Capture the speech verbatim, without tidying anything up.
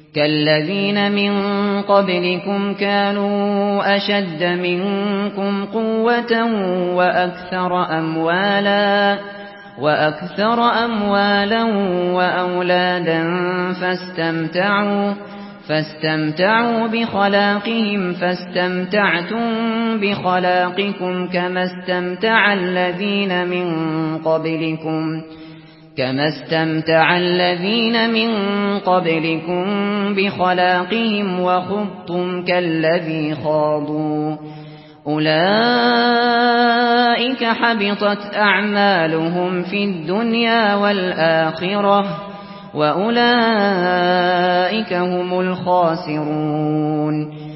كالذين من قبلكم كانوا أشد منكم قوة وأكثر أموالا وأكثر أموالا وأولادا فاستمتعوا فاستمتعوا بخلاقهم فاستمتعتم بخلاقكم كما استمتع الذين من قبلكم كما استمتع الذين من قبلكم بخلاقهم وخضتم كالذي خاضوا أولئك حبطت أعمالهم في الدنيا والآخرة وأولئك هم الخاسرون